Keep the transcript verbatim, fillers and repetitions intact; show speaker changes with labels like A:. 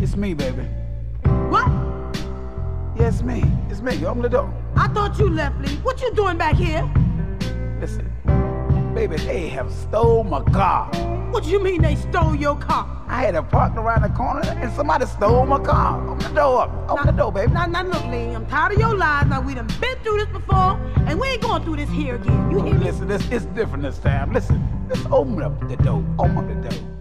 A: It's me, baby.
B: What?
A: Yeah, it's me. It's me. Open the door.
B: I thought you left, Lee. What you doing back here?
A: Listen, baby, they have stole my car.
B: What you mean they stole your car?
A: I had it parked around the corner and somebody stole my car. Open the door up. Open
B: now,
A: the door, baby.
B: Now, now, look, Lee, I'm tired of your lies. Now, we done been through this before, and we ain't going through this here again. You hear me?
A: Listen, this it's different this time. Listen, just open up the door. Open up the door.